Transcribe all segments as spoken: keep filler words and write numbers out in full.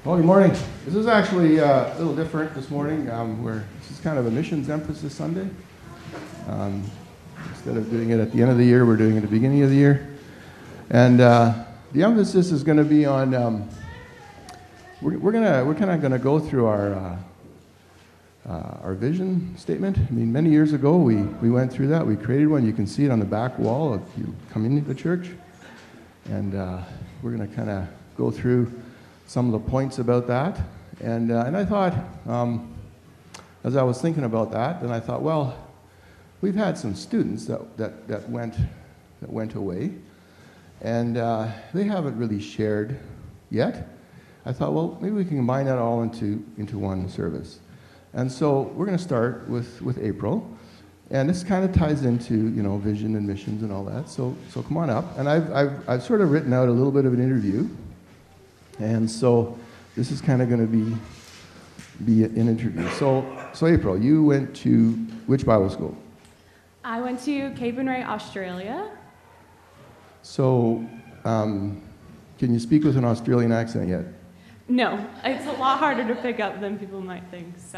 Well, good morning. This is actually uh, a little different this morning. Um, where this is kind of a missions emphasis Sunday. Um, instead of doing it at the end of the year, we're doing it at the beginning of the year. And uh, the emphasis is going to be on. Um, we're, we're gonna we're kind of going to go through our uh, uh, our vision statement. I mean, many years ago we we went through that. We created one. You can see it on the back wall if you come into the church. And uh, we're going to kind of go through some of the points about that. And uh, and I thought, um, as I was thinking about that, then I thought, well, we've had some students that that, that went that went away, and uh, they haven't really shared yet. I thought, well, maybe we can combine that all into into one service. And so we're going to start with, with April. And this kind of ties into, you know, vision and missions and all that. So so come on up. And I've I've I've sort of written out a little bit of an interview. And so this is kind of going to be be an interview. So so April, you went to which Bible school? I went to Capernwray, Australia. So um, can you speak with an Australian accent yet? No, it's a lot harder to pick up than people might think. So.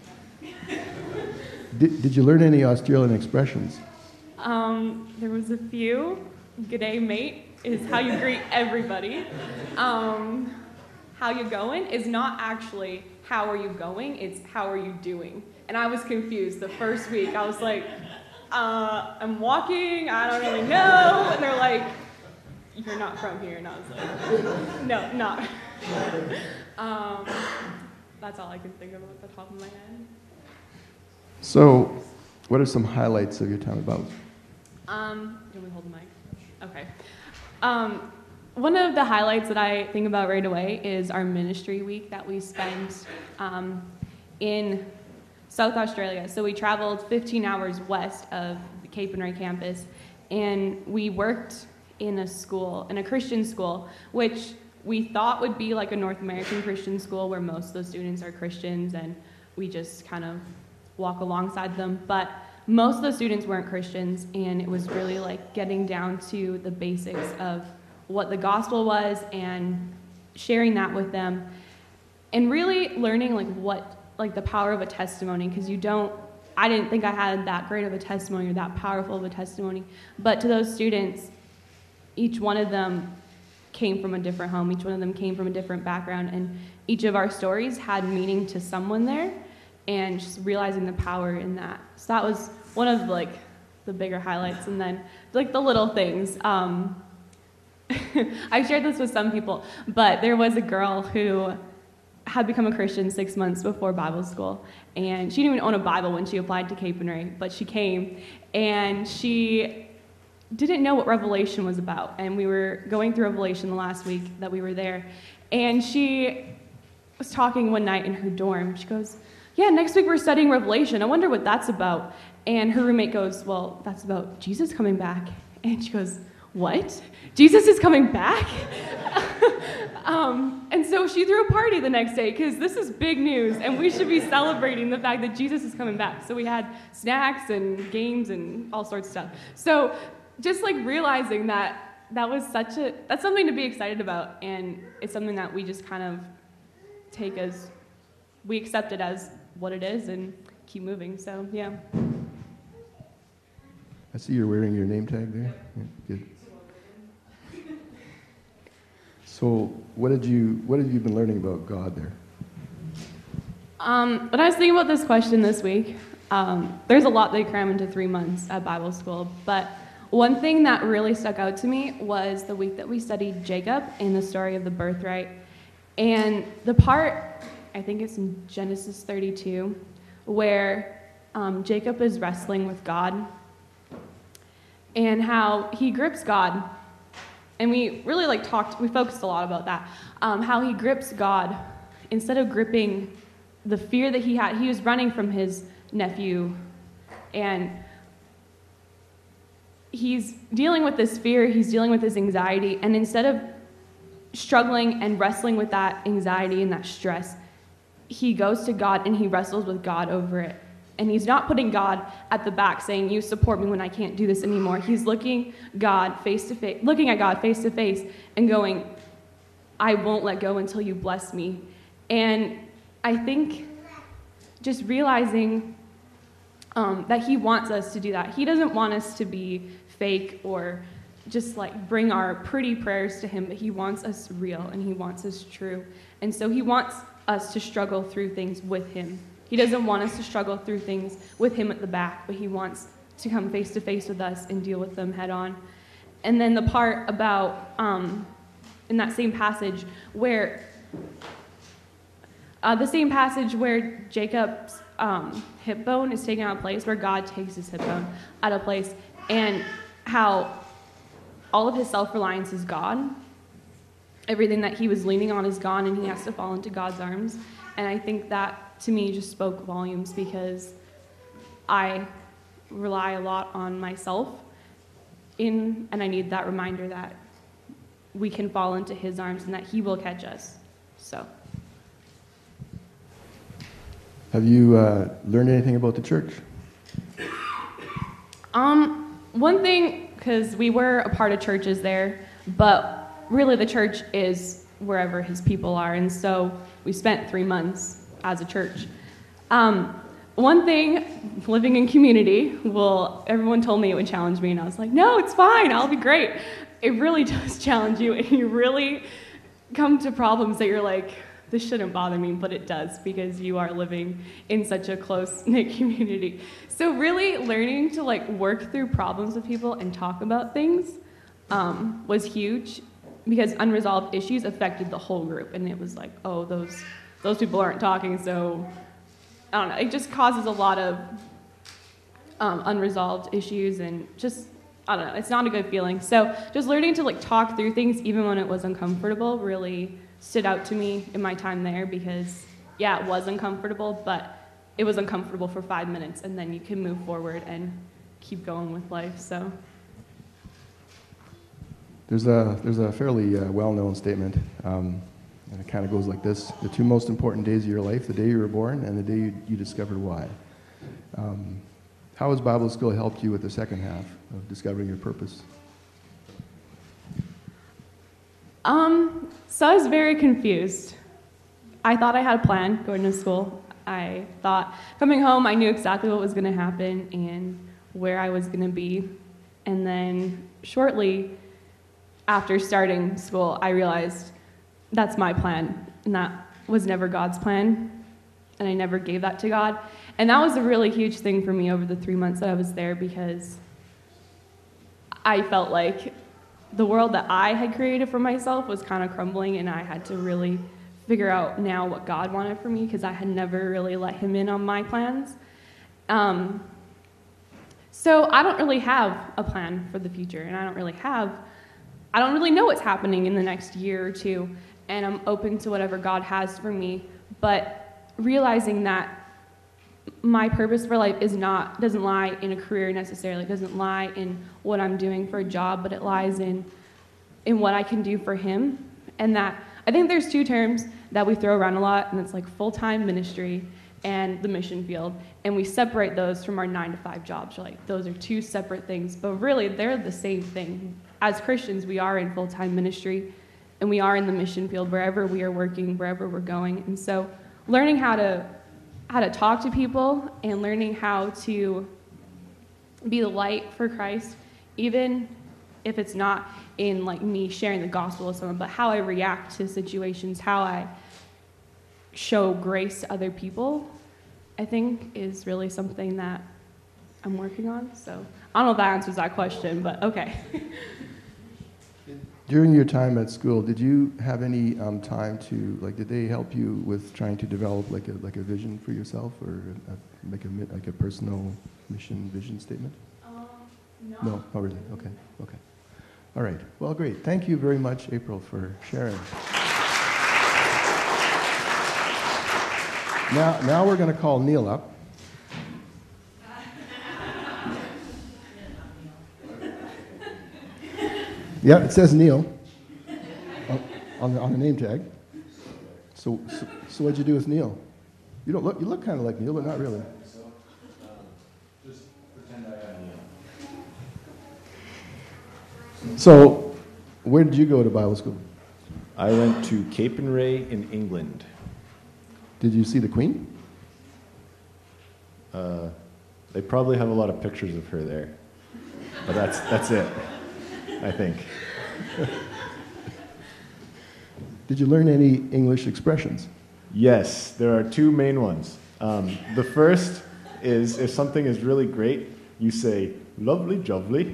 Did Did you learn any Australian expressions? Um, there was a few. G'day, mate, is how you greet everybody. Um, how you going is not actually how are you going, it's how are you doing. And I was confused the first week. I was like, uh, I'm walking, I don't really know. And they're like, you're not from here. And I was like, no, not. um, that's all I can think of at the top of my head. So, what are some highlights of your time about? Um, can we hold the mic? Okay. Um, one of the highlights that I think about right away is our ministry week that we spent um, in South Australia. So we traveled fifteen hours west of the Capernwray campus, and we worked in a school, in a Christian school, which we thought would be like a North American Christian school where most of the students are Christians, and we just kind of walk alongside them. But most of the students weren't Christians, and it was really like getting down to the basics of what the gospel was and sharing that with them, and really learning like what like the power of a testimony, because you don't I didn't think I had that great of a testimony or that powerful of a testimony, but to those students, each one of them came from a different home, each one of them came from a different background, and each of our stories had meaning to someone there, and just realizing the power in that. So that was one of like the bigger highlights. And then like the little things. Um, I shared this with some people, but there was a girl who had become a Christian six months before Bible school, and she didn't even own a Bible when she applied to Capernwray, but she came, and she didn't know what Revelation was about. And we were going through Revelation the last week that we were there, and she was talking one night in her dorm. She goes, yeah, next week we're studying Revelation. I wonder what that's about. And her roommate goes, well, that's about Jesus coming back. And she goes, what? Jesus is coming back? um, and so she threw a party the next day, because this is big news, and we should be celebrating the fact that Jesus is coming back. So we had snacks and games and all sorts of stuff. So just like realizing that that was such a, that's something to be excited about, and it's something that we just kind of take as, we accept it as what it is and keep moving. So yeah. I see you're wearing your name tag there. Yeah, good. So what did you what have you been learning about God there? Um, when I was thinking about this question this week, um, there's a lot they cram into three months at Bible school, but one thing that really stuck out to me was the week that we studied Jacob and the story of the birthright. And the part, I think it's in Genesis thirty-two, where um, Jacob is wrestling with God, and how he grips God. And we really like talked, we focused a lot about that, um, how he grips God instead of gripping the fear that he had. He was running from his nephew, and he's dealing with this fear, he's dealing with this anxiety, and instead of struggling and wrestling with that anxiety and that stress, he goes to God and he wrestles with God over it. And he's not putting God at the back saying, you support me when I can't do this anymore. He's looking God face to face, looking at God face to face and going, I won't let go until you bless me. And I think just realizing um, that he wants us to do that. He doesn't want us to be fake or just like bring our pretty prayers to him, but he wants us real and he wants us true. And so he wants us to struggle through things with him. He doesn't want us to struggle through things with him at the back, but he wants to come face to face with us and deal with them head on. And then the part about, um, in that same passage where, uh, the same passage where Jacob's um, hip bone is taken out of place, where God takes his hip bone out of place, and how all of his self-reliance is gone. Everything that he was leaning on is gone, and he has to fall into God's arms. And I think that, to me, just spoke volumes, because I rely a lot on myself, in, and I need that reminder that we can fall into his arms and that he will catch us. So. Have you uh, learned anything about the church? Um, one thing, because we were a part of churches there, but really the church is wherever his people are, and so we spent three months as a church. Um, one thing, living in community, well, everyone told me it would challenge me, and I was like, no, it's fine, I'll be great. It really does challenge you, and you really come to problems that you're like, this shouldn't bother me, but it does, because you are living in such a close-knit community. So really learning to like work through problems with people and talk about things um, was huge, because unresolved issues affected the whole group, and it was like, oh, those those people aren't talking, so I don't know. It just causes a lot of um, unresolved issues, and just, I don't know, it's not a good feeling. So just learning to like talk through things even when it was uncomfortable really stood out to me in my time there, because yeah, it was uncomfortable, but it was uncomfortable for five minutes, and then you can move forward and keep going with life. So there's a there's a fairly uh, well-known statement, um, and it kind of goes like this: the two most important days of your life, the day you were born and the day you, you discovered why. Um, how has Bible school helped you with the second half of discovering your purpose? Um, so I was very confused. I thought I had a plan going to school. I thought coming home, I knew exactly what was going to happen and where I was going to be. And then shortly after starting school, I realized that's my plan, and that was never God's plan, and I never gave that to God. And that was a really huge thing for me over the three months that I was there, because I felt like the world that I had created for myself was kind of crumbling, and I had to really figure out now what God wanted for me, because I had never really let him in on my plans. Um, so I don't really have a plan for the future, and I don't really have, I don't really know what's happening in the next year or two, and I'm open to whatever God has for me, but realizing that my purpose for life is not, doesn't lie in a career necessarily, it doesn't lie in what I'm doing for a job, but it lies in, in what I can do for him. And that, I think there's two terms that we throw around a lot, and it's like full-time ministry and the mission field. And we separate those from our nine to five jobs. We're like, those are two separate things, but really they're the same thing. As Christians, we are in full-time ministry, and we are in the mission field wherever we are working, wherever we're going. And so learning how to how to talk to people and learning how to be the light for Christ, even if it's not in like me sharing the gospel with someone, but how I react to situations, how I show grace to other people, I think is really something that I'm working on. So I don't know if that answers that question, but okay. During your time at school, did you have any um, time to, like, did they help you with trying to develop like a like a vision for yourself, or a, like a like a personal mission vision statement? Um, no. No, not really. Okay, okay. All right. Well, great. Thank you very much, April, for sharing. Now, now we're going to call Neil up. Yeah, it says Neil on, on, the, on the name tag. So, so, so what'd you do with Neil? You don't look. You look kind of like Neil, but not really. So, um, just pretend I am Neil. So, where did you go to Bible school? I went to Capernwray in England. Did you see the Queen? Uh, they probably have a lot of pictures of her there, but that's that's it, I think. Did you learn any English expressions? Yes, there are two main ones. Um, the first is if something is really great, you say, lovely jovely.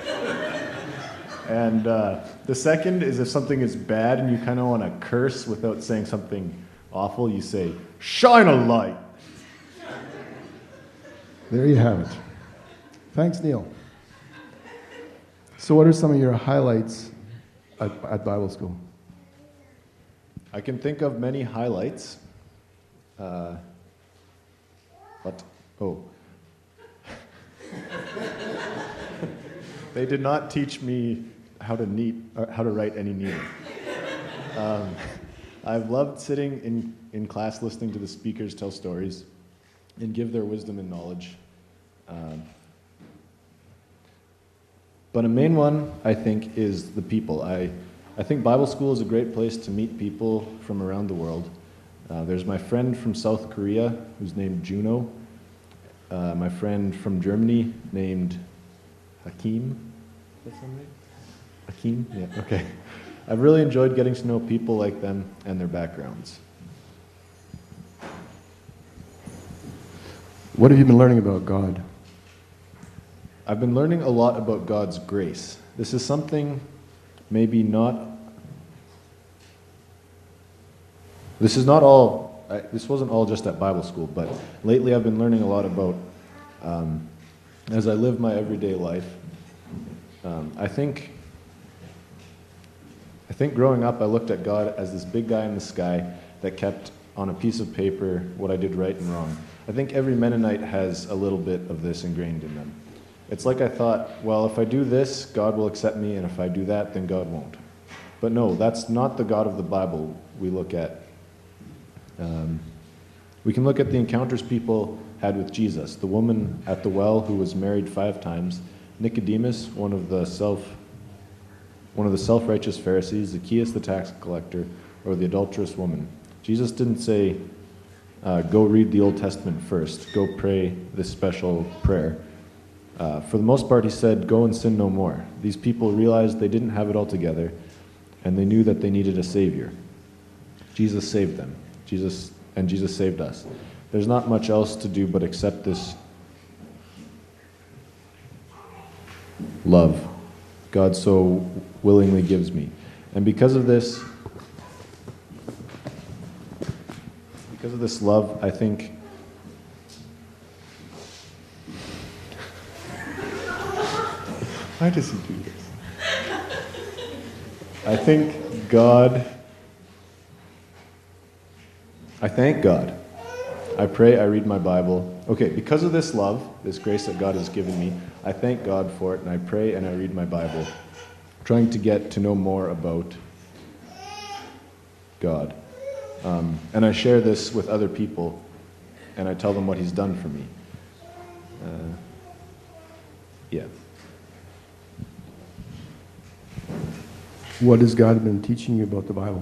And uh, the second is if something is bad and you kind of want to curse without saying something awful, you say, shine a light. There you have it. Thanks, Neil. So what are some of your highlights at, at Bible school? I can think of many highlights. Uh, but, oh. They did not teach me how to neat, or how to write any neater. Um, I've loved sitting in, in class listening to the speakers tell stories and give their wisdom and knowledge. Um, but a main one, I think, is the people. I, I think Bible school is a great place to meet people from around the world. Uh, there's my friend from South Korea, who's named Juno. Uh, my friend from Germany, named Hakim. Is that somebody? Hakim? Yeah, okay. I've really enjoyed getting to know people like them and their backgrounds. What have you been learning about God? I've been learning a lot about God's grace. This is something maybe not... This is not all... I, this wasn't all just at Bible school, but lately I've been learning a lot about, um, as I live my everyday life. Um, I think... I think growing up, I looked at God as this big guy in the sky that kept on a piece of paper what I did right and wrong. I think every Mennonite has a little bit of this ingrained in them. It's like I thought, well, if I do this, God will accept me, and if I do that, then God won't. But no, that's not the God of the Bible we look at. Um, we can look at the encounters people had with Jesus. The woman at the well who was married five times, Nicodemus, one of the self one of the self-righteous Pharisees, Zacchaeus the tax collector, or the adulterous woman. Jesus didn't say, uh, go read the Old Testament first, go pray this special prayer. Uh, for the most part, he said, go and sin no more. These people realized they didn't have it all together, and they knew that they needed a Savior. Jesus saved them, Jesus, and Jesus saved us. There's not much else to do but accept this love God so willingly gives me. And because of this, because of this love, I think why does he do this? I think God, I thank God. I pray, I read my Bible. Okay, because of this love, this grace that God has given me, I thank God for it, and I pray and I read my Bible, trying to get to know more about God. Um, and I share this with other people, and I tell them what He's done for me. Uh, yeah. What has God been teaching you about the Bible?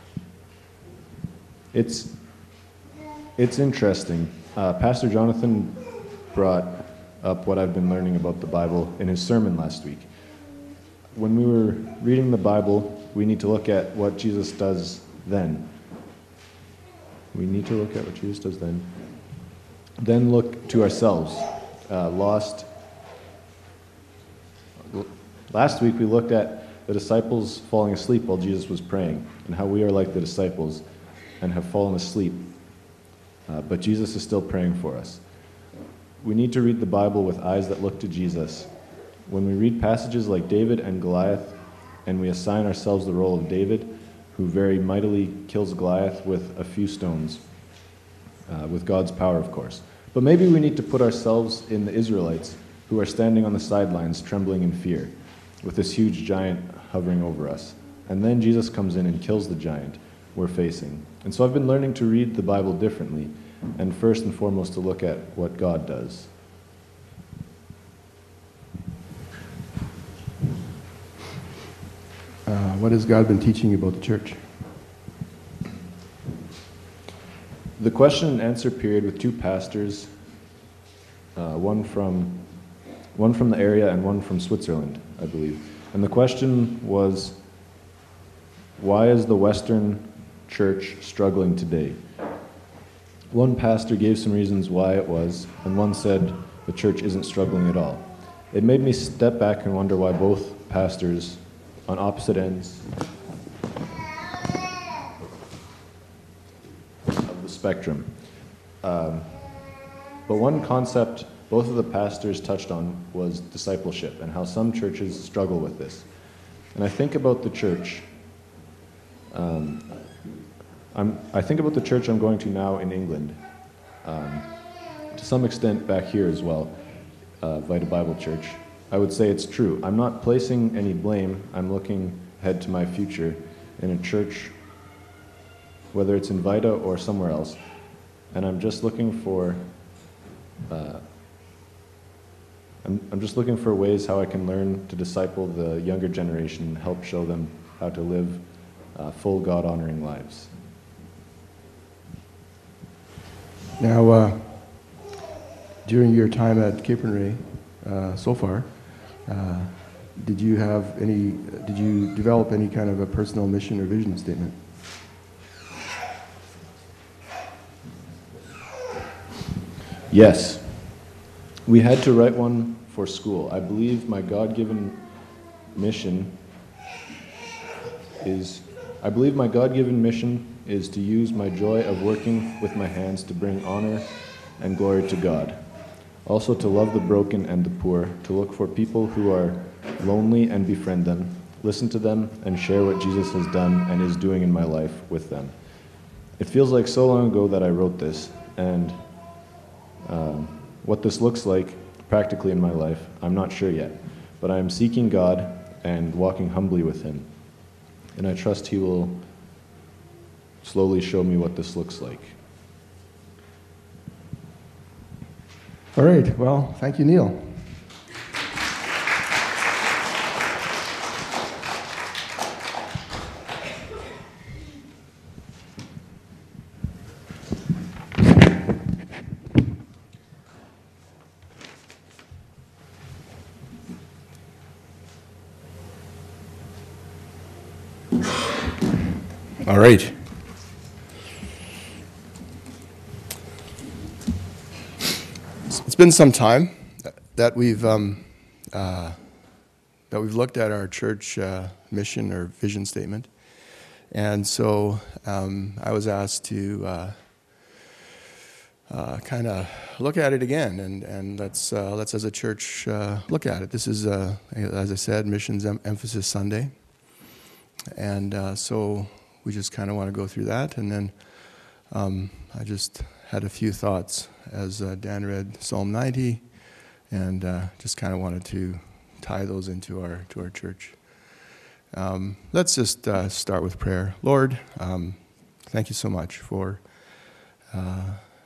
It's it's interesting. Uh, Pastor Jonathan brought up what I've been learning about the Bible in his sermon last week. When we were reading the Bible, we need to look at what Jesus does then. We need to look at what Jesus does then. Then look to ourselves, uh, lost. Last week we looked at the disciples falling asleep while Jesus was praying, and how we are like the disciples and have fallen asleep. Uh, but Jesus is still praying for us. We need to read the Bible with eyes that look to Jesus. When we read passages like David and Goliath, and we assign ourselves the role of David, who very mightily kills Goliath with a few stones, uh, with God's power, of course. But maybe we need to put ourselves in the Israelites, who are standing on the sidelines, trembling in fear, with this huge giant hovering over us. And then Jesus comes in and kills the giant we're facing. And so I've been learning to read the Bible differently, and first and foremost to look at what God does. Uh, what has God been teaching you about the church? the question and answer period with two pastors, uh, one from one from the area and one from Switzerland, I believe. And the question was, why is the Western church struggling today? One pastor gave some reasons why it was, and one said the church isn't struggling at all. It made me step back and wonder why both pastors on opposite ends of the spectrum. Um, but one concept both of the pastors touched on was discipleship and how some churches struggle with this. And I think about the church. Um, I'm, I think about the church I'm going to now in England, um, to some extent back here as well, uh, Vita Bible Church. I would say it's true. I'm not placing any blame. I'm looking ahead to my future in a church, whether it's in Vita or somewhere else, and I'm just looking for uh, I'm, I'm just looking for ways how I can learn to disciple the younger generation and help show them how to live uh, full God-honoring lives. Now, uh, during your time at Capernwray uh, so far, uh, did you have any, did you develop any kind of a personal mission or vision statement? Yes. We had to write one for school. I believe my God-given mission is, I believe my God-given mission is to use my joy of working with my hands to bring honor and glory to God. Also to love the broken and the poor, to look for people who are lonely and befriend them, listen to them, and share what Jesus has done and is doing in my life with them. It feels like so long ago that I wrote this, and um, what this looks like practically in my life, I'm not sure yet, but I am seeking God and walking humbly with Him. And I trust He will slowly show me what this looks like. All right, well, thank you, Neil. All right. It's been some time that we've um, uh, that we've looked at our church uh, mission or vision statement, and so um, I was asked to uh, uh, kind of look at it again, and and let's uh, let's as a church uh, look at it. This is, uh, as I said, Missions em- Emphasis Sunday, and uh, so we just kind of want to go through that, and then um, I just had a few thoughts as uh, Dan read Psalm ninety, and uh, just kind of wanted to tie those into our to our church. Um, let's just uh, start with prayer. Lord, um, thank you so much for uh,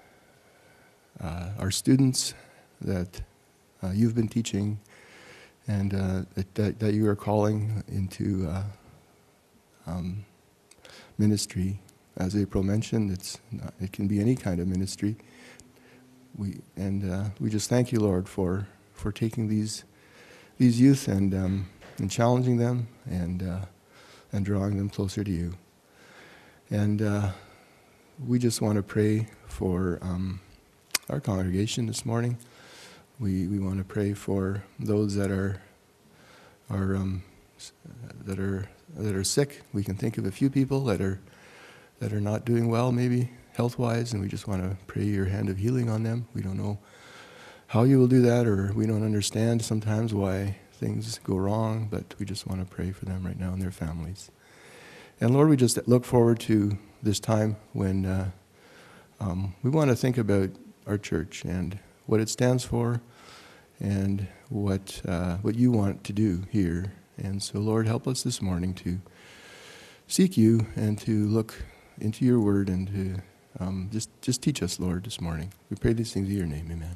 uh, our students that uh, you've been teaching, and uh, that, that you are calling into uh, um, ministry. As April mentioned, it's not, it can be any kind of ministry. We and uh, we just thank you, Lord, for, for taking these these youth and um, and challenging them and uh, and drawing them closer to you. And uh, we just want to pray for um, our congregation this morning. We we want to pray for those that are are um, that are that are sick. We can think of a few people that are. that are not doing well, maybe health-wise, and we just want to pray your hand of healing on them. We don't know how you will do that, or we don't understand sometimes why things go wrong, but we just want to pray for them right now and their families. And Lord, we just look forward to this time when uh, um, we want to think about our church and what it stands for and what uh, what you want to do here. And so, Lord, help us this morning to seek you and to look into your word and to um, just, just teach us, Lord, this morning. We pray these things in your name, amen.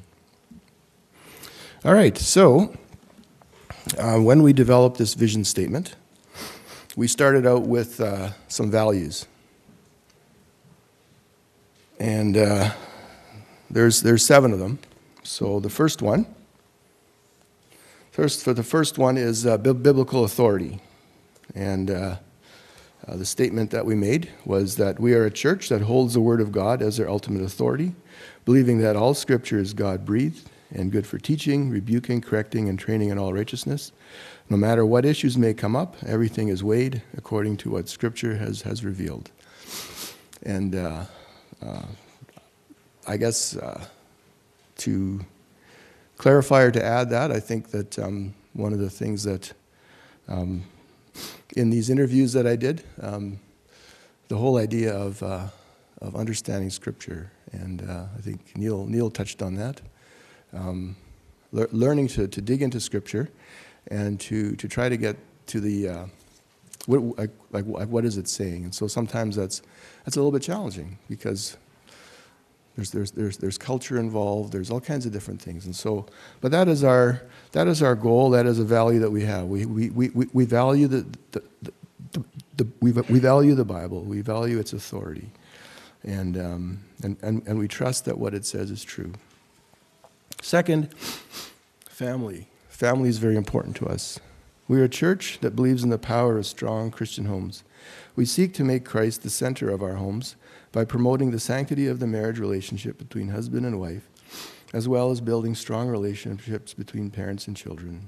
All right, so uh, when we developed this vision statement, we started out with uh, some values. And uh, there's there's seven of them. So the first one, first for the first one is uh, bi- biblical authority. And uh, uh, the statement that we made was that we are a church that holds the Word of God as their ultimate authority, believing that all Scripture is God-breathed and good for teaching, rebuking, correcting, and training in all righteousness. No matter what issues may come up, everything is weighed according to what Scripture has, has revealed. And uh, uh, I guess uh, to clarify or to add that, I think that um, one of the things that um, in these interviews that I did, um, the whole idea of uh, of understanding Scripture, and uh, I think Neil Neil touched on that. Um, le- learning to, to dig into Scripture, and to, to try to get to the uh, what like, like what is it saying, and so sometimes that's that's a little bit challenging because there's there's there's there's culture involved, there's all kinds of different things, and so but that is our that is our goal, that is a value that we have. We we we, we value the, the, the, the, the we we value the Bible, we value its authority, and um, and, and and we trust that what it says is true. Second, family. Family is very important to us. We are a church that believes in the power of strong Christian homes. We seek to make Christ the center of our homes by promoting the sanctity of the marriage relationship between husband and wife, as well as building strong relationships between parents and children.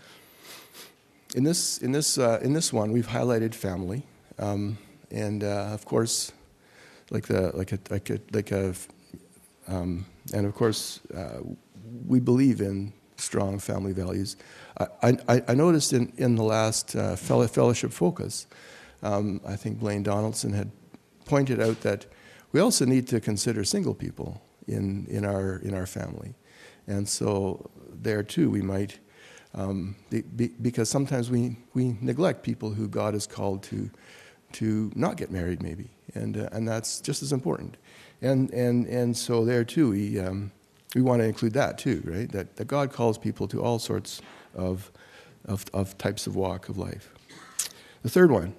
In this, in this, uh, in this one, we've highlighted family, um, and uh, of course, like the like a like a like a, um, and of course, uh, we believe in strong family values. I, I, I noticed in, in the last uh, fellowship focus, um, I think Blaine Donaldson had pointed out that we also need to consider single people in, in our in our family, and so there too we might, um, be, be, because sometimes we, we neglect people who God has called to to not get married maybe, and uh, and that's just as important, and and and so there too we. Um, We want to include that too, right? That, that God calls people to all sorts of, of, of types of walk of life. The third one.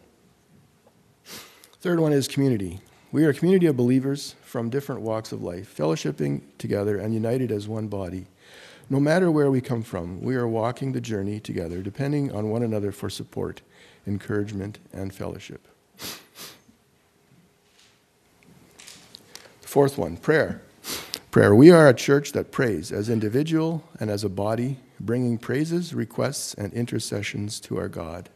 Third one is community. We are a community of believers from different walks of life, fellowshipping together and united as one body. No matter where we come from, we are walking the journey together, depending on one another for support, encouragement, and fellowship. The fourth one, prayer. Prayer. We are a church that prays as individual and as a body, bringing praises, requests, and intercessions to our God.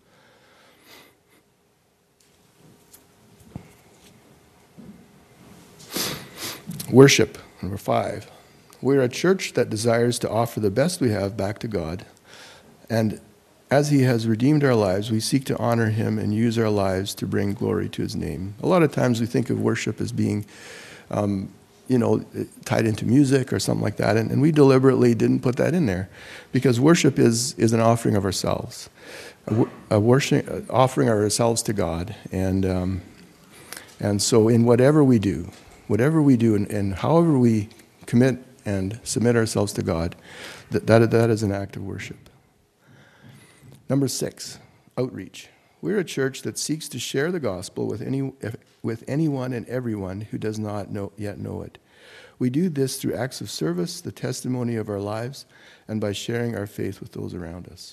Worship. Number five. We are a church that desires to offer the best we have back to God, and as He has redeemed our lives, we seek to honor Him and use our lives to bring glory to His name. A lot of times we think of worship as being um, you know, tied into music or something like that. And, and we deliberately didn't put that in there because worship is, is an offering of ourselves, a, a worship, offering ourselves to God. And um, and so in whatever we do, whatever we do and, and however we commit and submit ourselves to God, that, that, that is an act of worship. Number six, outreach. We're a church that seeks to share the gospel with any with anyone and everyone who does not know, yet know it. We do this through acts of service, the testimony of our lives, and by sharing our faith with those around us.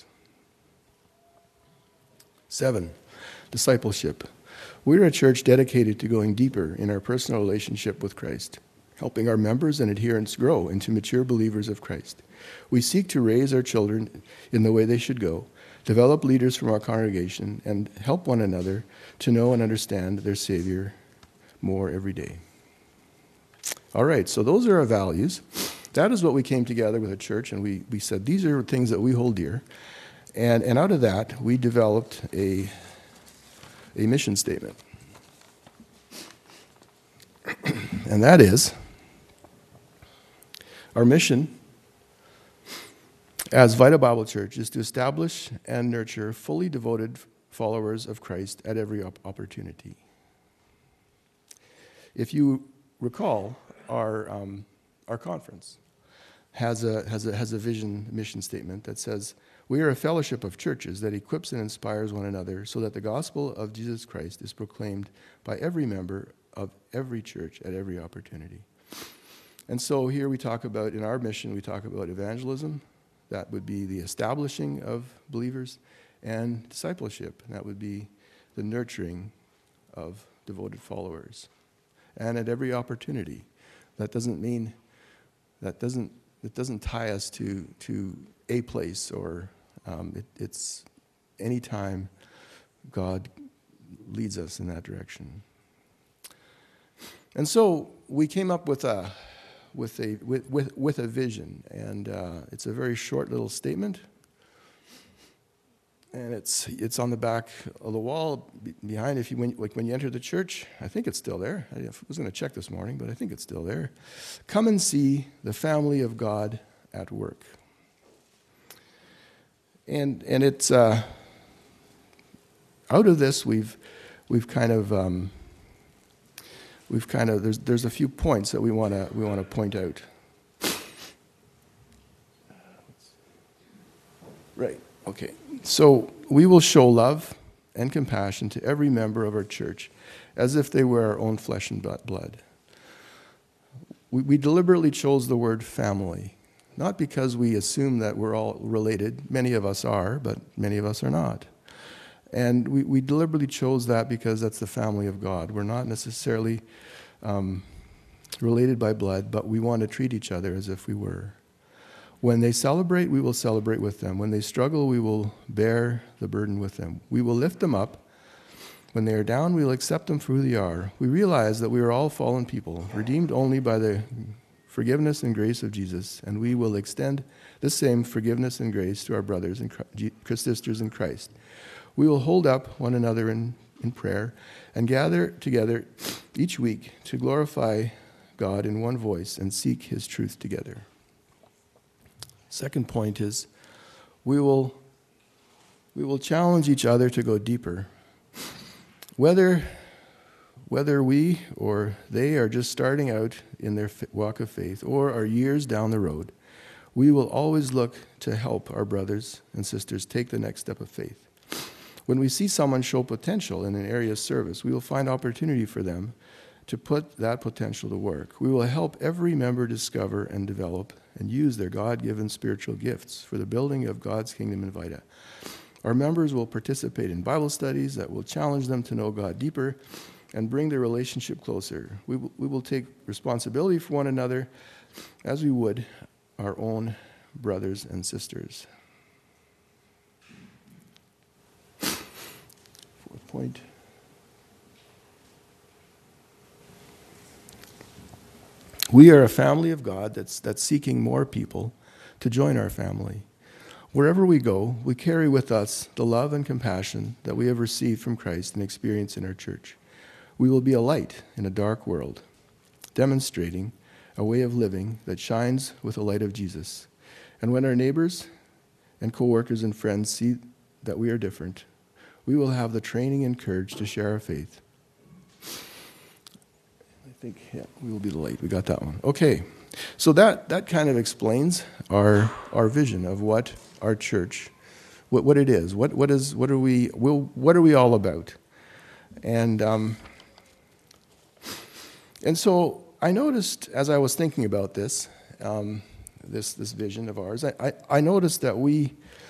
Seven, discipleship. We're a church dedicated to going deeper in our personal relationship with Christ, helping our members and adherents grow into mature believers of Christ. We seek to raise our children in the way they should go, develop leaders from our congregation, and help one another to know and understand their Savior more every day. All right, so those are our values. That is what we came together with a church, and we, we said these are things that we hold dear. And, and out of that, we developed a, a mission statement. And that is, our mission as Vital Bible Church is to establish and nurture fully devoted followers of Christ at every op- opportunity. If you recall, our um, our conference has a has a has a vision mission statement that says, "We are a fellowship of churches that equips and inspires one another so that the gospel of Jesus Christ is proclaimed by every member of every church at every opportunity. And so here we talk about, in our mission, we talk about evangelism. That would be the establishing of believers, and discipleship. And that would be the nurturing of devoted followers. And at every opportunity. That doesn't mean, that doesn't, it doesn't tie us to, to a place, or um, it, it's any time God leads us in that direction. And so we came up with a with a with with, with a vision, and uh, it's a very short little statement, and it's it's on the back of the wall behind. If you when, like when you enter the church, I think it's still there. I was going to check this morning, but I think it's still there. Come and see the family of God at work. And and it's uh, out of this we've we've kind of um, we've kind of there's there's a few points that we want to we want to point out. Right. Okay. So we will show love and compassion to every member of our church, as if they were our own flesh and blood. We, we deliberately chose the word family. Not because we assume that we're all related. Many of us are, but many of us are not. And we, we deliberately chose that because that's the family of God. We're not necessarily um, related by blood, but we want to treat each other as if we were. When they celebrate, we will celebrate with them. When they struggle, we will bear the burden with them. We will lift them up. When they are down, we will accept them for who they are. We realize that we are all fallen people, redeemed only by the forgiveness and grace of Jesus, and we will extend the same forgiveness and grace to our brothers and sisters in Christ. We will hold up one another in, in prayer and gather together each week to glorify God in one voice and seek His truth together. Second point is we will we will challenge each other to go deeper. Whether Whether we or they are just starting out in their walk of faith or are years down the road, we will always look to help our brothers and sisters take the next step of faith. When we see someone show potential in an area of service, we will find opportunity for them to put that potential to work. We will help every member discover and develop and use their God-given spiritual gifts for the building of God's kingdom in Vida. Our members will participate in Bible studies that will challenge them to know God deeper and bring their relationship closer. We will, we will take responsibility for one another as we would our own brothers and sisters. Fourth point. We are a family of God that's, that's seeking more people to join our family. Wherever we go, we carry with us the love and compassion that we have received from Christ and experienced in our church. We will be a light in a dark world, demonstrating a way of living that shines with the light of Jesus. And when our neighbors and co-workers and friends see that we are different, we will have the training and courage to share our faith. I think, yeah, we will be the light. We got that one. Okay, so that, that kind of explains our our vision of what our church, what, what it is. What what is what are we we'll, what are we all about? And um, And so I noticed, as I was thinking about this, um, this this vision of ours, I, I, I noticed that we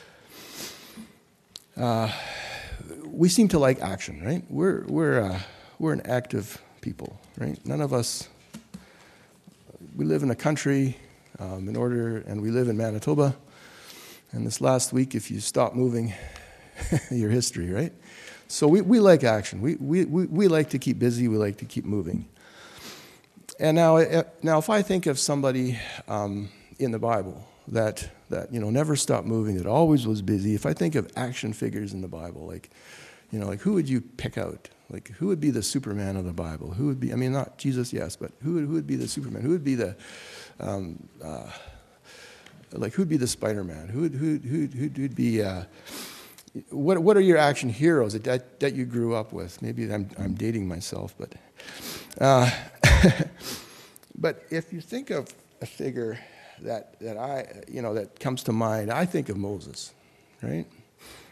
uh, we seem to like action, right? We're we're uh, we're an active people, right? None of us. We live in a country, um, in order, and we live in Manitoba. And this last week, if you stop moving, your history, right? So we, we like action. We, we we we like to keep busy. We like to keep moving. And now, now, if I think of somebody um, in the Bible that that you know never stopped moving, that always was busy. If I think of action figures in the Bible, like you know, like who would you pick out? Like who would be the Superman of the Bible? Who would be? I mean, not Jesus, yes, but who would, who would be the Superman? Who would be the um, uh, like who would be the Spider-Man? Who would who who who'd be? Uh, what what are your action heroes that, that that you grew up with? Maybe I'm I'm dating myself, but. Uh, But if you think of a figure that, that I, you know, that comes to mind, I think of Moses, right?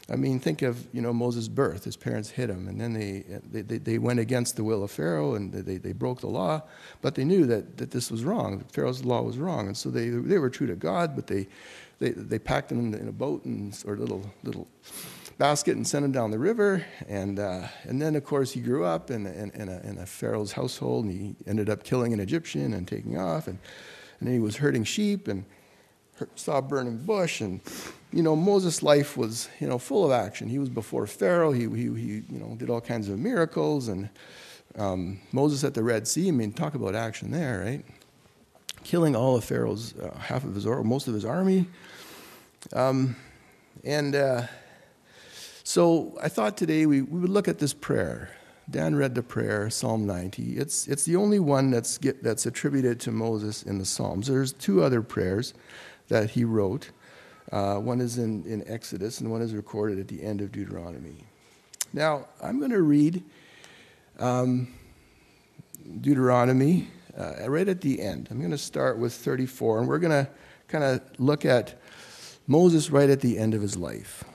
I mean, think of, you know, Moses' birth. His parents hid him, and then they they, they, they went against the will of Pharaoh, and they, they broke the law, but they knew that, that this was wrong. That Pharaoh's law was wrong, and so they they were true to God, but they they, they packed him in a boat and or a little little basket and sent him down the river, and uh, and then of course he grew up in in, in, a, in a Pharaoh's household, and he ended up killing an Egyptian and taking off, and and then he was herding sheep and saw a burning bush, and you know, Moses' life was, you know, full of action. He was before Pharaoh. He, he, he you know, did all kinds of miracles. And um, Moses at the Red Sea, I mean, talk about action there, right? Killing all of Pharaoh's, uh, half of his, or most of his army. Um, and uh, so I thought today we, we would look at this prayer. Dan read the prayer, Psalm ninety. It's it's the only one that's get, that's attributed to Moses in the Psalms. There's two other prayers that he wrote. Uh, one is in, in Exodus, and one is recorded at the end of Deuteronomy. Now, I'm going to read um, Deuteronomy uh, right at the end. I'm going to start with thirty-four, and we're going to kind of look at Moses right at the end of his life.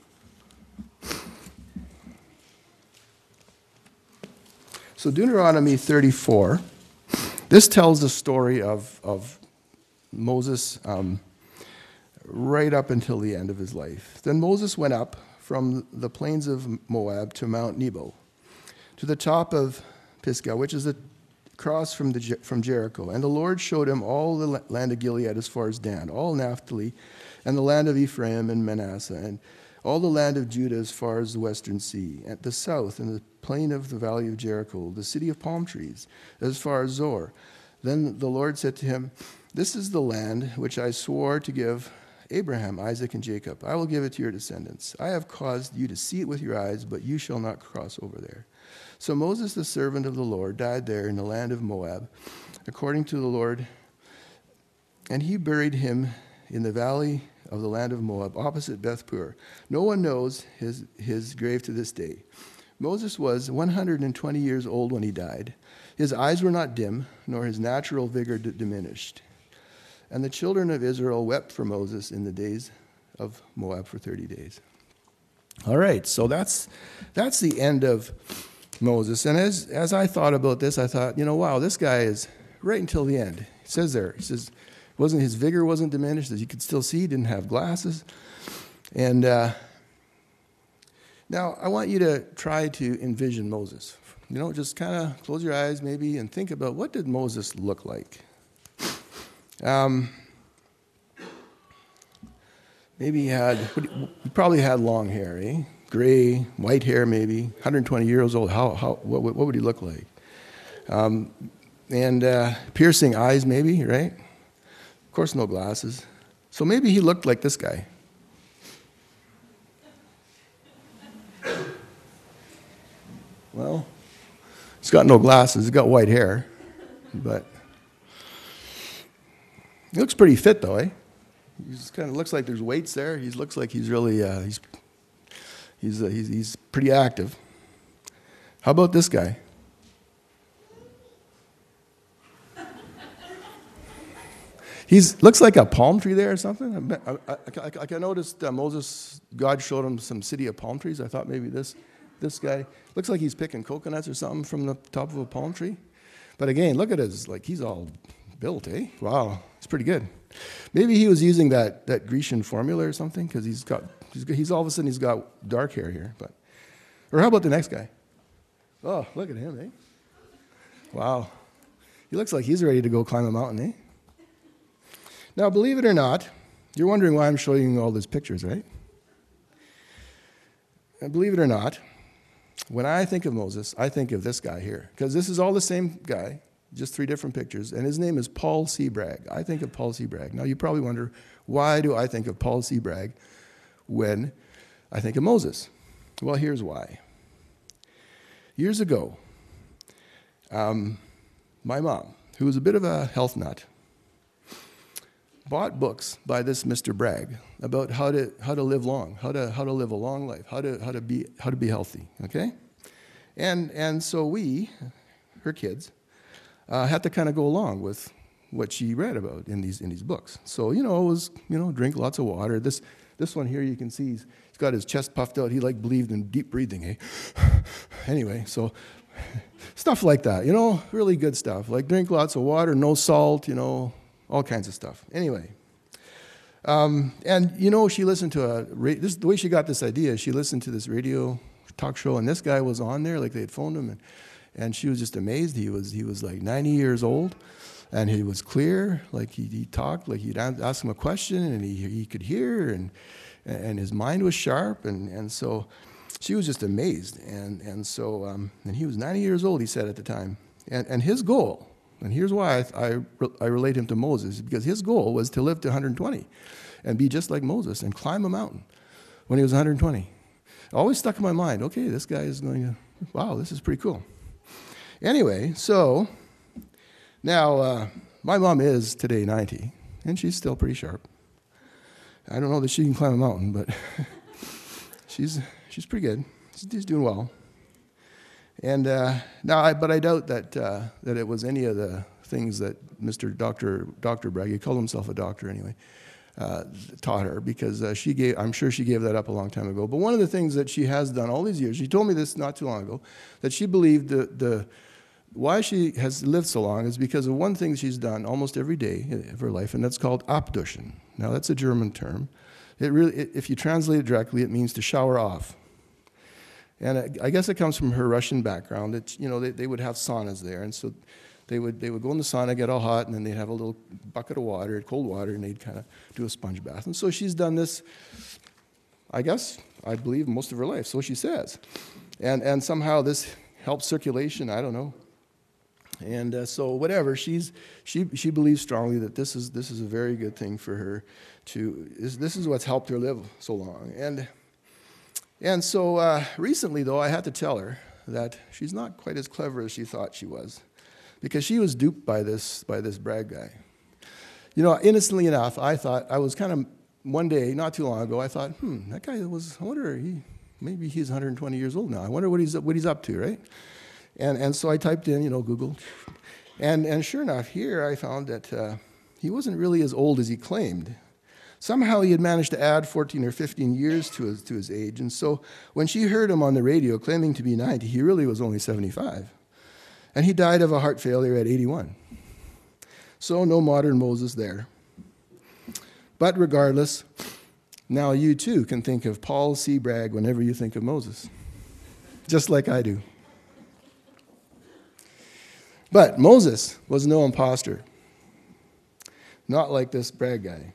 So Deuteronomy thirty-four, this tells the story of, of Moses um, right up until the end of his life. Then Moses went up from the plains of Moab to Mount Nebo, to the top of Pisgah, which is across from, the, from Jericho. And the Lord showed him all the land of Gilead as far as Dan, all Naphtali, and the land of Ephraim and Manasseh, and all the land of Judah as far as the western sea, at the south, and the plain of the valley of Jericho, the city of palm trees, as far as Zor. Then the Lord said to him, "This is the land which I swore to give Abraham, Isaac, and Jacob. I will give it to your descendants. I have caused you to see it with your eyes, but you shall not cross over there." So Moses, the servant of the Lord, died there in the land of Moab, according to the Lord, and he buried him in the valley of the land of Moab, opposite Beth-peor. No one knows his, his grave to this day. Moses was one hundred twenty years old when he died. His eyes were not dim, nor his natural vigor d- diminished. And the children of Israel wept for Moses in the days of Moab for thirty days. All right, so that's that's the end of Moses. And as as I thought about this, I thought, you know, wow, this guy is right until the end. It says there, he says, wasn't his vigor wasn't diminished, as you could still see, he didn't have glasses. And uh, now I want you to try to envision Moses. You know, just kind of close your eyes maybe and think about, what did Moses look like? Um, maybe he had, he probably had long hair, eh? Gray, white hair maybe, one hundred twenty years old. How, how, what, what would he look like? Um, and uh, piercing eyes maybe, right? Of course, no glasses. So maybe he looked like this guy. Well, he's got no glasses. He's got white hair, but he looks pretty fit, though, eh? He kind of looks like there's weights there. He looks like he's really uh, he's he's, uh, he's he's pretty active. How about this guy? He's looks like a palm tree there or something. I, I, I, I, I noticed uh, Moses, God showed him some city of palm trees. I thought maybe this this guy looks like he's picking coconuts or something from the top of a palm tree. But again, look at his, like he's all built, eh? Wow, it's pretty good. Maybe he was using that, that Grecian formula or something, because he's got he's, he's all of a sudden he's got dark hair here. But or how about the next guy? Oh, look at him, eh? Wow, he looks like he's ready to go climb a mountain, eh? Now, believe it or not, you're wondering why I'm showing you all these pictures, right? And believe it or not, when I think of Moses, I think of this guy here, because this is all the same guy, just three different pictures, and his name is Paul C. Bragg. I think of Paul C. Bragg. Now, you probably wonder, why do I think of Paul C. Bragg when I think of Moses? Well, here's why. Years ago, um, my mom, who was a bit of a health nut, bought books by this Mister Bragg about how to how to live long, how to how to live a long life, how to how to be how to be healthy. Okay, and and so we, her kids, uh, had to kind of go along with what she read about in these in these books. So you know it was you know drink lots of water. This this one here you can see he's, he's got his chest puffed out. He like believed in deep breathing, eh? Anyway, so stuff like that, you know, really good stuff. Like drink lots of water, no salt, you know, all kinds of stuff. Anyway, um, and you know, she listened to a, this the way she got this idea, she listened to this radio talk show, and this guy was on there, like they had phoned him, and, and she was just amazed. He was, he was like ninety years old, and he was clear, like he, he talked, like he'd ask him a question, and he, he could hear, and, and his mind was sharp, and, and so she was just amazed. And, and so, um, and he was ninety years old, he said at the time. And, and his goal, and here's why I, I, I relate him to Moses, because his goal was to live to one hundred twenty and be just like Moses and climb a mountain when he was one hundred twenty. Always stuck in my mind, okay, this guy is going to, wow, this is pretty cool. Anyway, so now uh, my mom is today ninety, and she's still pretty sharp. I don't know that she can climb a mountain, but she's she's pretty good. She's doing well. And uh, now, I, but I doubt that uh, that it was any of the things that Mister Doctor Doctor Bragg, he called himself a doctor anyway, uh, taught her, because uh, she gave. I'm sure she gave that up a long time ago. But one of the things that she has done all these years, she told me this not too long ago, that she believed the the why she has lived so long is because of one thing she's done almost every day of her life, and that's called abduschen. Now, that's a German term. It really, it, if you translate it directly, it means to shower off. And I, I guess it comes from her Russian background. It's, you know, they, they would have saunas there, and so they would they would go in the sauna, get all hot, and then they'd have a little bucket of water, cold water, and they'd kind of do a sponge bath. And so she's done this, I guess, I believe, most of her life, so she says. And and somehow this helps circulation, I don't know. And uh, so whatever, she's she she believes strongly that this is this is a very good thing for her to, this, this is what's helped her live so long. And and so uh, recently, though, I had to tell her that she's not quite as clever as she thought she was, because she was duped by this by this Bragg guy. You know, innocently enough, I thought, I was kind of, one day, not too long ago, I thought, hmm, that guy was, I wonder, he maybe he's one hundred twenty years old now. I wonder what he's what he's up to, right? And and so I typed in, you know, Google, and and sure enough, here I found that uh, he wasn't really as old as he claimed. Somehow he had managed to add fourteen or fifteen years to his to his age, and so when she heard him on the radio claiming to be ninety, he really was only seventy-five, and he died of a heart failure at eighty-one. So no modern Moses there. But regardless, now you too can think of Paul C. Bragg whenever you think of Moses, just like I do. But Moses was no imposter, not like this Bragg guy.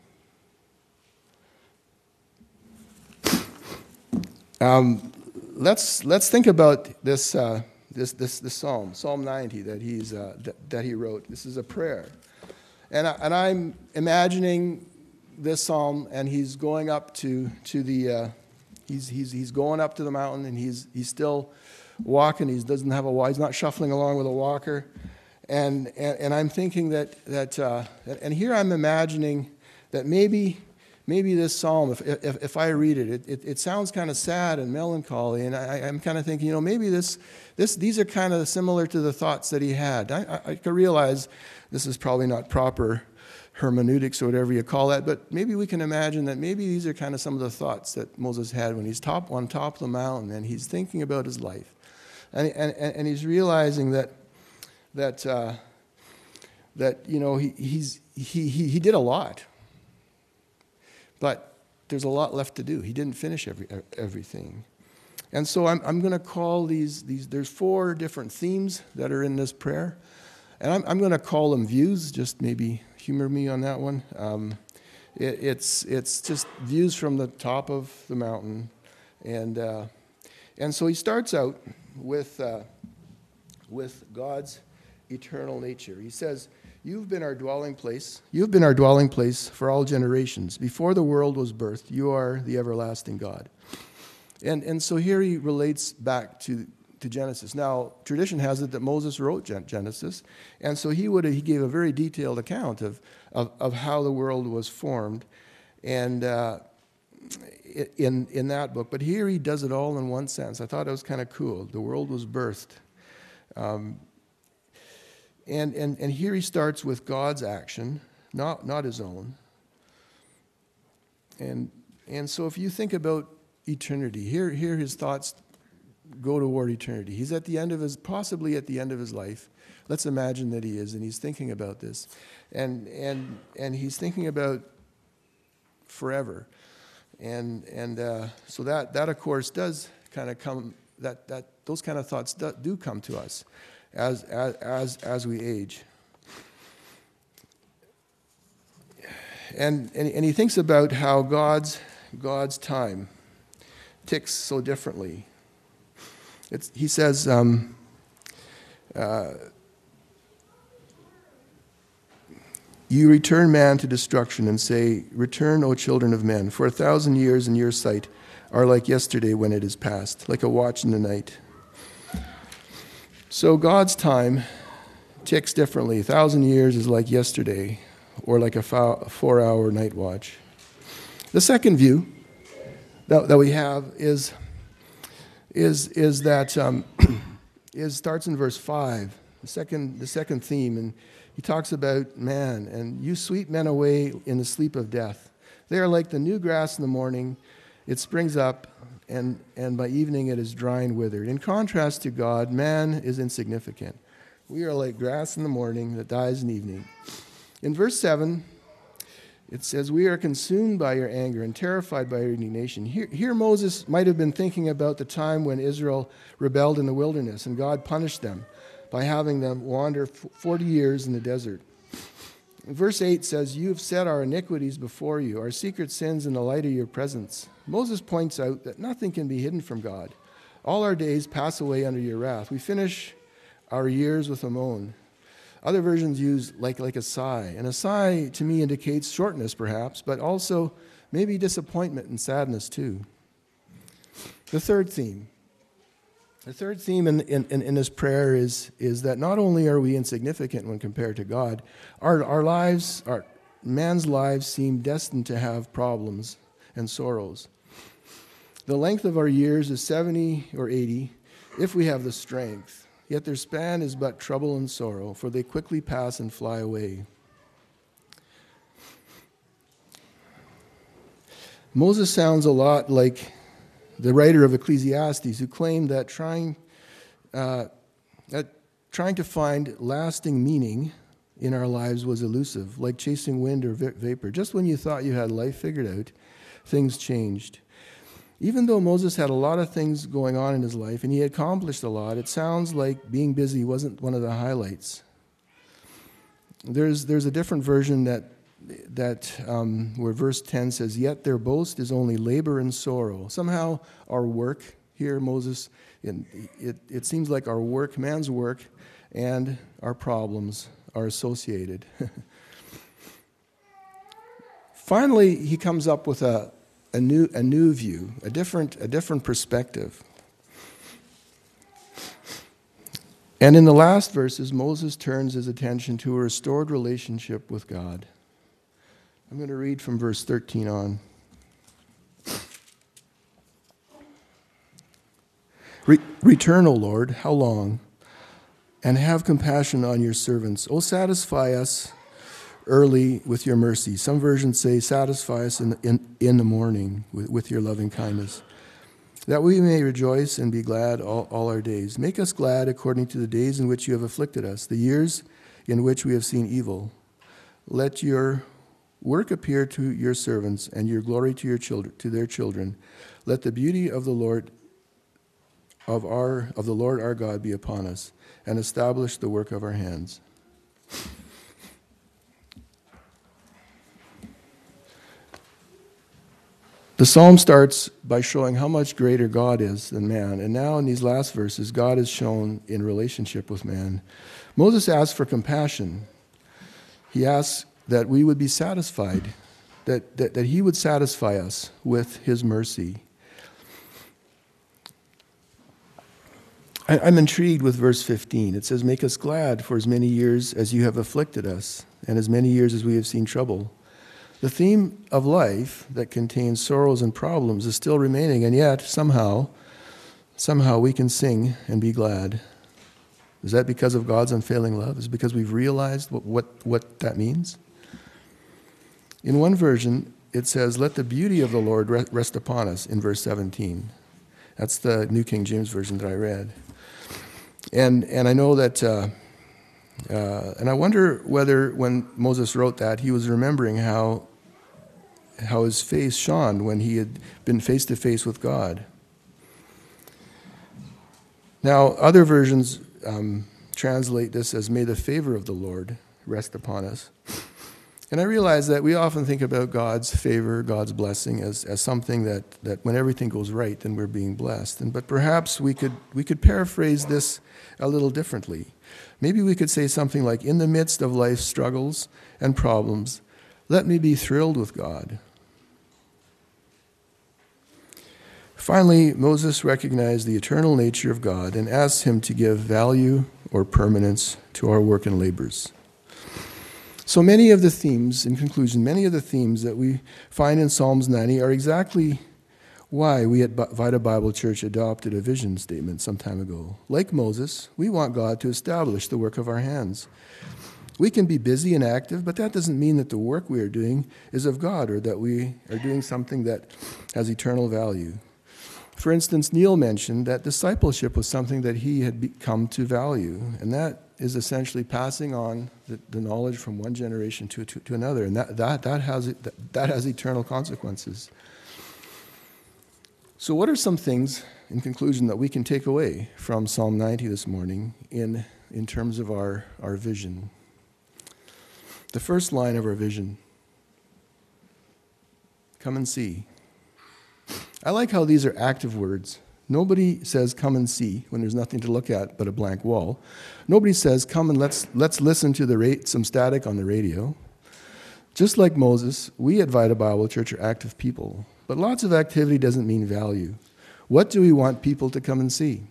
Um, let's let's think about this uh, this this this psalm, Psalm ninety, that he's uh, that, that he wrote. This is a prayer, and I, and I'm imagining this psalm, and he's going up to to the uh, he's he's he's going up to the mountain, and he's he's still walking. He doesn't have a he's not shuffling along with a walker, and and, and I'm thinking that that uh, and here I'm imagining that maybe maybe this psalm, if if, if I read it, it, it, it sounds kind of sad and melancholy, and I, I'm kind of thinking, you know, maybe this this these are kind of similar to the thoughts that he had. I, I, I could realize this is probably not proper hermeneutics or whatever you call that, but maybe we can imagine that maybe these are kind of some of the thoughts that Moses had when he's top on top of the mountain and he's thinking about his life. And, and, and he's realizing that that uh, that you know he he's he, he he did a lot, but there's a lot left to do. He didn't finish every everything, and so I'm I'm going to call these these. There's four different themes that are in this prayer, and I'm I'm going to call them views. Just maybe humor me on that one. Um, it, it's it's just views from the top of the mountain, and uh, and so he starts out with uh, with God's eternal nature. He says, "You've been our dwelling place. You've been our dwelling place for all generations. Before the world was birthed, you are the everlasting God." And and so here he relates back to to Genesis. Now, tradition has it that Moses wrote Genesis, and so he would he gave a very detailed account of of, of how the world was formed, and. Uh, In, in that book, but here he does it all in one sentence. I thought it was kind of cool. The world was birthed. Um, and, and, and here he starts with God's action, not, not his own. And, and so if you think about eternity. Here, here his thoughts go toward eternity. He's at the end of his, possibly at the end of his life. Let's imagine that he is, and he's thinking about this. And and and he's thinking about forever. And and uh, so that, that, of course, does kind of come, that, that those kind of thoughts do, do come to us as, as, as, as we age. And, and, and he thinks about how God's, God's time ticks so differently. It's, he says, um, uh, you return man to destruction and say, return, O children of men, for a thousand years in your sight are like yesterday when it is past, like a watch in the night. So God's time ticks differently. A thousand years is like yesterday, or like a four-hour night watch. The second view that, that we have is is is that um, is starts in verse five. The second the second theme, and he talks about man, and you sweep men away in the sleep of death. They are like the new grass in the morning; it springs up, and and by evening it is dry and withered. In contrast to God, man is insignificant. We are like grass in the morning that dies in evening. In verse seven, it says, we are consumed by your anger and terrified by your indignation. Here, here Moses might have been thinking about the time when Israel rebelled in the wilderness and God punished them by having them wander forty years in the desert. Verse eight says, you have set our iniquities before you, our secret sins in the light of your presence. Moses points out that nothing can be hidden from God. All our days pass away under your wrath. We finish our years with a moan. Other versions use like, like a sigh. And a sigh, to me, indicates shortness, perhaps, but also maybe disappointment and sadness, too. The third theme. The third theme in, in, in this prayer is, is that not only are we insignificant when compared to God, our, our lives, our man's lives seem destined to have problems and sorrows. The length of our years is seventy or eighty, if we have the strength. Yet their span is but trouble and sorrow, for they quickly pass and fly away. Moses sounds a lot like the writer of Ecclesiastes, who claimed that trying, uh, that trying to find lasting meaning in our lives was elusive, like chasing wind or vapor. Just when you thought you had life figured out, things changed. Even though Moses had a lot of things going on in his life and he accomplished a lot, it sounds like being busy wasn't one of the highlights. There's there's a different version that that um, where verse ten says, "Yet their boast is only labor and sorrow." Somehow our work here, Moses, it, it, it seems like our work, man's work, and our problems are associated. Finally, he comes up with a A new, a new view, a different, a different perspective. And in the last verses, Moses turns his attention to a restored relationship with God. I'm going to read from verse thirteen on. Re- Return, O Lord, how long? And have compassion on your servants. O satisfy us early with your mercy. Some versions say, satisfy us in the, in, in the morning with, with your loving kindness, that we may rejoice and be glad all, all our days. Make us glad according to the days in which you have afflicted us, the years in which we have seen evil. Let your work appear to your servants and your glory to your children, to their children. Let the beauty of the Lord of our of the Lord our God be upon us, and establish the work of our hands. The psalm starts by showing how much greater God is than man. And now in these last verses, God is shown in relationship with man. Moses asks for compassion. He asks that we would be satisfied, that, that, that he would satisfy us with his mercy. I, I'm intrigued with verse fifteen. It says, make us glad for as many years as you have afflicted us, and as many years as we have seen trouble. The theme of life that contains sorrows and problems is still remaining, and yet somehow, somehow we can sing and be glad. Is that because of God's unfailing love? Is it because we've realized what, what, what that means? In one version, it says, "Let the beauty of the Lord rest upon us," in verse seventeen. That's the New King James Version that I read. And and I know that, uh, uh, and I wonder whether when Moses wrote that, he was remembering how how his face shone when he had been face to face with God. Now, other versions um, translate this as, "May the favor of the Lord rest upon us." And I realize that we often think about God's favor, God's blessing, as, as something that, that when everything goes right, then we're being blessed. And but perhaps we could we could paraphrase this a little differently. Maybe we could say something like, "In the midst of life's struggles and problems, let me be thrilled with God." Finally, Moses recognized the eternal nature of God and asked him to give value or permanence to our work and labors. So many of the themes, in conclusion, many of the themes that we find in Psalms ninety are exactly why we at Vita Bible Church adopted a vision statement some time ago. Like Moses, we want God to establish the work of our hands. We can be busy and active, but that doesn't mean that the work we are doing is of God or that we are doing something that has eternal value. For instance, Neil mentioned that discipleship was something that he had come to value, and that is essentially passing on the, the knowledge from one generation to, to, to another, and that, that, that, has, that, that has eternal consequences. So what are some things, in conclusion, that we can take away from Psalm ninety this morning in, in terms of our, our vision? The first line of our vision, "Come and see." I like how these are active words. Nobody says, "Come and see," when there's nothing to look at but a blank wall. Nobody says, "Come and let's let's listen to the ra- some static on the radio." Just like Moses, we at Vita Bible Church are active people. But lots of activity doesn't mean value. What do we want people to come and see?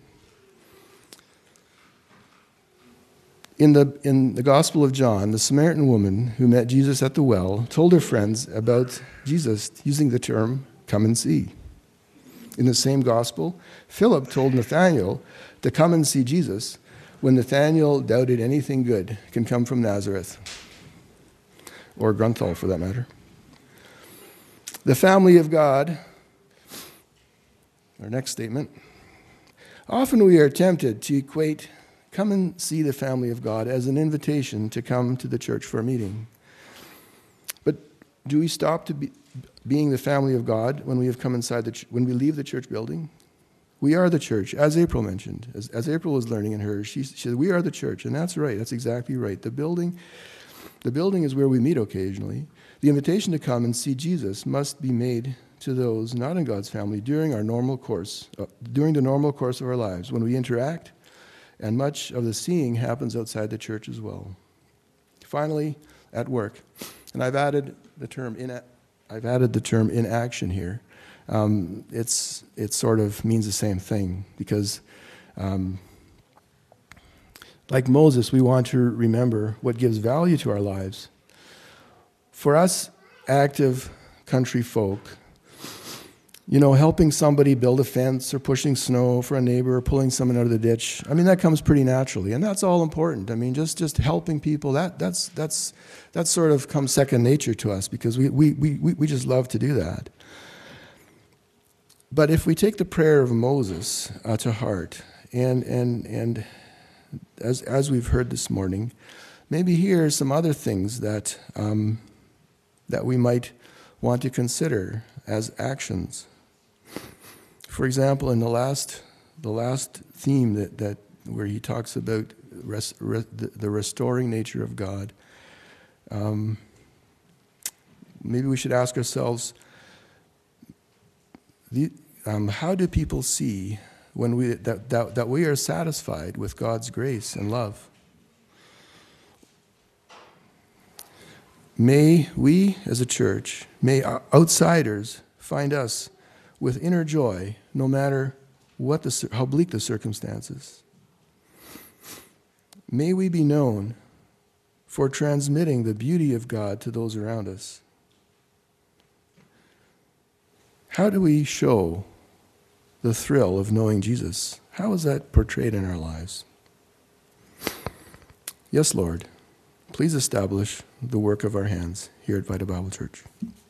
In the, in the Gospel of John, the Samaritan woman who met Jesus at the well told her friends about Jesus using the term, "Come and see." In the same gospel, Philip told Nathanael to come and see Jesus when Nathanael doubted anything good can come from Nazareth, or Grunthal for that matter. The family of God, our next statement. Often we are tempted to equate "come and see the family of God" as an invitation to come to the church for a meeting. But do we stop to be being the family of God when we have come inside the ch- when we leave the church building? We are the church, as April mentioned, as, as April was learning in hers. She, she said, "We are the church," and that's right. That's exactly right. The building, the building is where we meet occasionally. The invitation to come and see Jesus must be made to those not in God's family during our normal course, uh, during the normal course of our lives, when we interact, and much of the seeing happens outside the church as well. Finally, at work, and I've added the term in. I've added the term "in action" here. Um, it's it sort of means the same thing because, um, like Moses, we want to remember what gives value to our lives. For us, active country folk, you know, helping somebody build a fence or pushing snow for a neighbor or pulling someone out of the ditch, I mean, that comes pretty naturally, and that's all important. I mean, just, just helping people, that that's that's that sort of comes second nature to us because we, we, we, we just love to do that. But if we take the prayer of Moses uh, to heart, and and and as as we've heard this morning, maybe here are some other things that um, that we might want to consider as actions. For example, in the last the last theme that, that where he talks about res, res, the, the restoring nature of God, um, maybe we should ask ourselves, the, um, how do people see when we that, that, that we are satisfied with God's grace and love? May we, as a church, may outsiders find us with inner joy, no matter what the, how bleak the circumstances. May we be known for transmitting the beauty of God to those around us. How do we show the thrill of knowing Jesus? How is that portrayed in our lives? Yes, Lord, please establish the work of our hands here at Vita Bible Church.